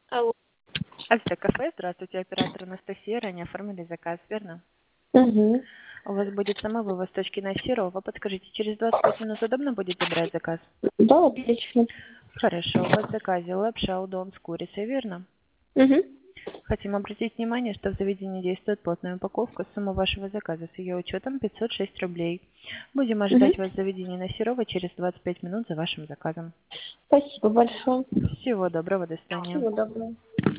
Алло. Альфа кафе, здравствуйте, оператор Анастасия, ранее оформили заказ, верно? Угу. У вас будет самовывоз с точки на Серова. Подскажите, через 25 минут удобно будет забрать заказ? Да, отлично. Хорошо, у вас в заказе лапша, удон с курицей, верно? Угу. Хотим обратить внимание, что в заведении действует плотная упаковка. Сумма вашего заказа с ее учетом 506 рублей. Будем Угу. ожидать вас в заведении на Серова через 25 минут за вашим заказом. Спасибо большое. Всего доброго, до свидания. Всего доброго.